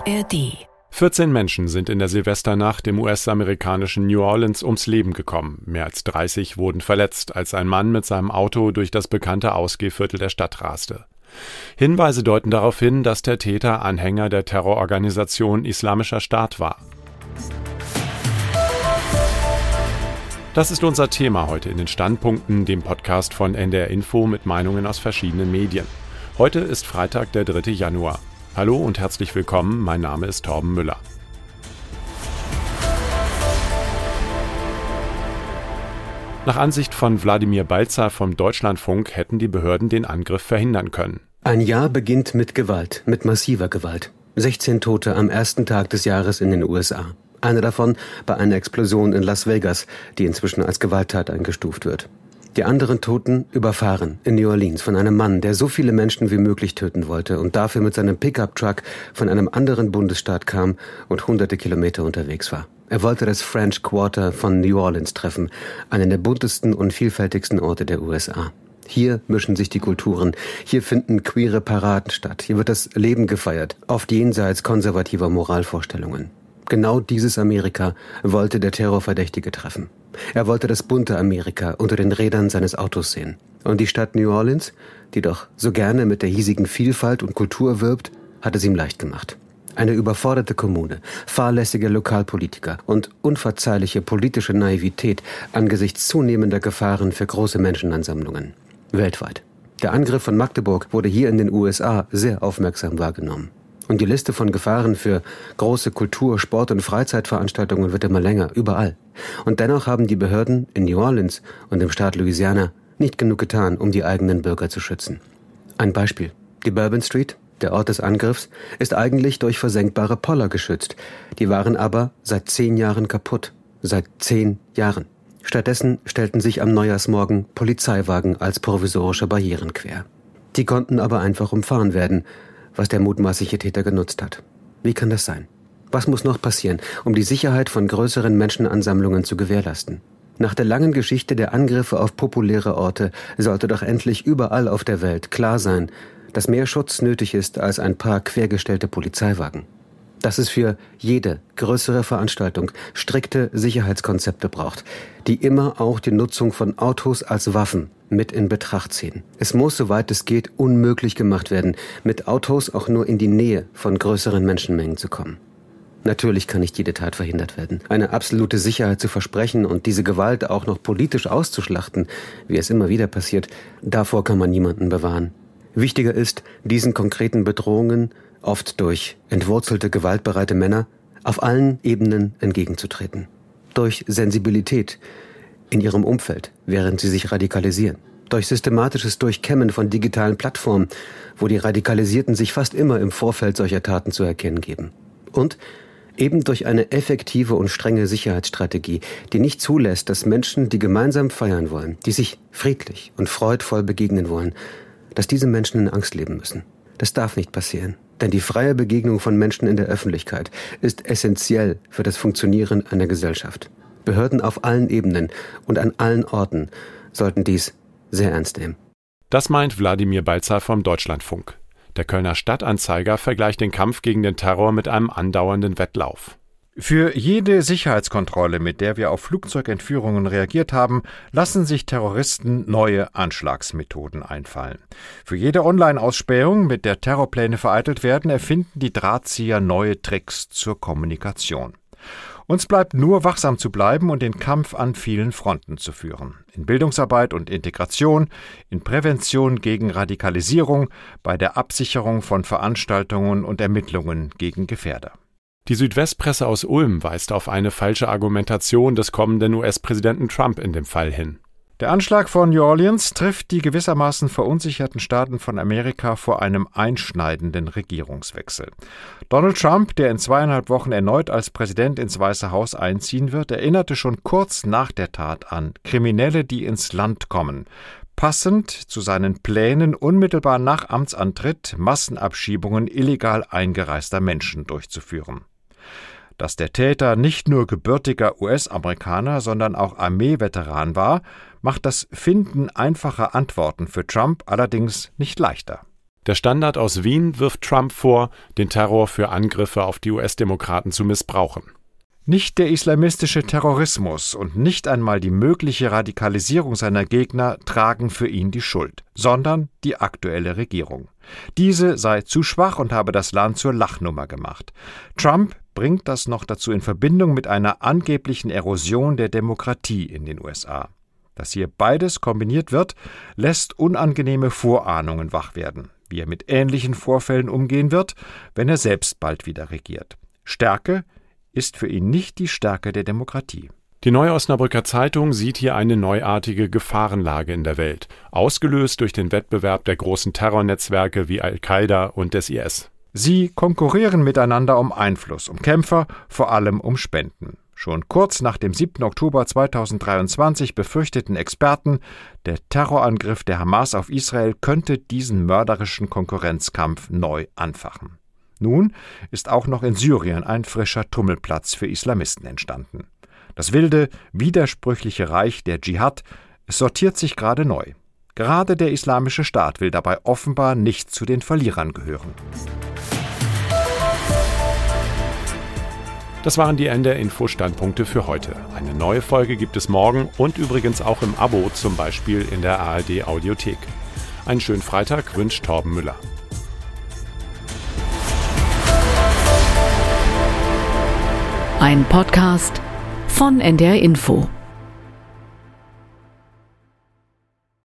ARD. 14 Menschen sind in der Silvesternacht im US-amerikanischen New Orleans ums Leben gekommen. Mehr als 30 wurden verletzt, als ein Mann mit seinem Auto durch das bekannte Ausgehviertel der Stadt raste. Hinweise deuten darauf hin, dass der Täter Anhänger der Terrororganisation Islamischer Staat war. Das ist unser Thema heute in den Standpunkten, dem Podcast von NDR Info mit Meinungen aus verschiedenen Medien. Heute ist Freitag, der 3. Januar. Hallo und herzlich willkommen, mein Name ist Torben Müller. Nach Ansicht von Wladimir Balzer vom Deutschlandfunk hätten die Behörden den Angriff verhindern können. Ein Jahr beginnt mit Gewalt, mit massiver Gewalt. 16 Tote am ersten Tag des Jahres in den USA. Einer davon bei einer Explosion in Las Vegas, die inzwischen als Gewalttat eingestuft wird. Die anderen Toten überfahren in New Orleans von einem Mann, der so viele Menschen wie möglich töten wollte und dafür mit seinem Pickup-Truck von einem anderen Bundesstaat kam und hunderte Kilometer unterwegs war. Er wollte das French Quarter von New Orleans treffen, einen der buntesten und vielfältigsten Orte der USA. Hier mischen sich die Kulturen, hier finden queere Paraden statt, hier wird das Leben gefeiert, oft jenseits konservativer Moralvorstellungen. Genau dieses Amerika wollte der Terrorverdächtige treffen. Er wollte das bunte Amerika unter den Rädern seines Autos sehen. Und die Stadt New Orleans, die doch so gerne mit der hiesigen Vielfalt und Kultur wirbt, hat es ihm leicht gemacht. Eine überforderte Kommune, fahrlässige Lokalpolitiker und unverzeihliche politische Naivität angesichts zunehmender Gefahren für große Menschenansammlungen. Weltweit. Der Angriff von Magdeburg wurde hier in den USA sehr aufmerksam wahrgenommen. Und die Liste von Gefahren für große Kultur-, Sport- und Freizeitveranstaltungen wird immer länger, überall. Und dennoch haben die Behörden in New Orleans und im Staat Louisiana nicht genug getan, um die eigenen Bürger zu schützen. Ein Beispiel. Die Bourbon Street, der Ort des Angriffs, ist eigentlich durch versenkbare Poller geschützt. Die waren aber seit 10 Jahren kaputt. Seit 10 Jahren. Stattdessen stellten sich am Neujahrsmorgen Polizeiwagen als provisorische Barrieren quer. Die konnten aber einfach umfahren werden, was der mutmaßliche Täter genutzt hat. Wie kann das sein? Was muss noch passieren, um die Sicherheit von größeren Menschenansammlungen zu gewährleisten? Nach der langen Geschichte der Angriffe auf populäre Orte sollte doch endlich überall auf der Welt klar sein, dass mehr Schutz nötig ist als ein paar quergestellte Polizeiwagen. Dass es für jede größere Veranstaltung strikte Sicherheitskonzepte braucht, die immer auch die Nutzung von Autos als Waffen mit in Betracht ziehen. Es muss, soweit es geht, unmöglich gemacht werden, mit Autos auch nur in die Nähe von größeren Menschenmengen zu kommen. Natürlich kann nicht jede Tat verhindert werden. Eine absolute Sicherheit zu versprechen und diese Gewalt auch noch politisch auszuschlachten, wie es immer wieder passiert, davor kann man niemanden bewahren. Wichtiger ist, diesen konkreten Bedrohungen, oft durch entwurzelte, gewaltbereite Männer, auf allen Ebenen entgegenzutreten. Durch Sensibilität in ihrem Umfeld, während sie sich radikalisieren. Durch systematisches Durchkämmen von digitalen Plattformen, wo die Radikalisierten sich fast immer im Vorfeld solcher Taten zu erkennen geben. Und eben durch eine effektive und strenge Sicherheitsstrategie, die nicht zulässt, dass Menschen, die gemeinsam feiern wollen, die sich friedlich und freudvoll begegnen wollen, dass diese Menschen in Angst leben müssen. Das darf nicht passieren. Denn die freie Begegnung von Menschen in der Öffentlichkeit ist essentiell für das Funktionieren einer Gesellschaft. Behörden auf allen Ebenen und an allen Orten sollten dies sehr ernst nehmen. Das meint Wladimir Balzer vom Deutschlandfunk. Der Kölner Stadtanzeiger vergleicht den Kampf gegen den Terror mit einem andauernden Wettlauf. Für jede Sicherheitskontrolle, mit der wir auf Flugzeugentführungen reagiert haben, lassen sich Terroristen neue Anschlagsmethoden einfallen. Für jede Online-Ausspähung, mit der Terrorpläne vereitelt werden, erfinden die Drahtzieher neue Tricks zur Kommunikation. Uns bleibt nur, wachsam zu bleiben und den Kampf an vielen Fronten zu führen. In Bildungsarbeit und Integration, in Prävention gegen Radikalisierung, bei der Absicherung von Veranstaltungen und Ermittlungen gegen Gefährder. Die Südwestpresse aus Ulm weist auf eine falsche Argumentation des kommenden US-Präsidenten Trump in dem Fall hin. Der Anschlag von New Orleans trifft die gewissermaßen verunsicherten Staaten von Amerika vor einem einschneidenden Regierungswechsel. Donald Trump, der in 2,5 Wochen erneut als Präsident ins Weiße Haus einziehen wird, erinnerte schon kurz nach der Tat an Kriminelle, die ins Land kommen. Passend zu seinen Plänen, unmittelbar nach Amtsantritt Massenabschiebungen illegal eingereister Menschen durchzuführen. Dass der Täter nicht nur gebürtiger US-Amerikaner, sondern auch Armeeveteran war, macht das Finden einfacher Antworten für Trump allerdings nicht leichter. Der Standard aus Wien wirft Trump vor, den Terror für Angriffe auf die US-Demokraten zu missbrauchen. Nicht der islamistische Terrorismus und nicht einmal die mögliche Radikalisierung seiner Gegner tragen für ihn die Schuld, sondern die aktuelle Regierung. Diese sei zu schwach und habe das Land zur Lachnummer gemacht. Trump bringt das noch dazu in Verbindung mit einer angeblichen Erosion der Demokratie in den USA. Dass hier beides kombiniert wird, lässt unangenehme Vorahnungen wach werden, wie er mit ähnlichen Vorfällen umgehen wird, wenn er selbst bald wieder regiert. Stärke ist für ihn nicht die Stärke der Demokratie. Die Neue Osnabrücker Zeitung sieht hier eine neuartige Gefahrenlage in der Welt, ausgelöst durch den Wettbewerb der großen Terrornetzwerke wie Al-Qaida und des IS. Sie konkurrieren miteinander um Einfluss, um Kämpfer, vor allem um Spenden. Schon kurz nach dem 7. Oktober 2023 befürchteten Experten, der Terrorangriff der Hamas auf Israel könnte diesen mörderischen Konkurrenzkampf neu anfachen. Nun ist auch noch in Syrien ein frischer Tummelplatz für Islamisten entstanden. Das wilde, widersprüchliche Reich der Dschihad sortiert sich gerade neu. Gerade der Islamische Staat will dabei offenbar nicht zu den Verlierern gehören. Das waren die NDR-Info-Standpunkte für heute. Eine neue Folge gibt es morgen und übrigens auch im Abo, zum Beispiel in der ARD-Audiothek. Einen schönen Freitag wünscht Torben Müller. Ein Podcast von NDR Info.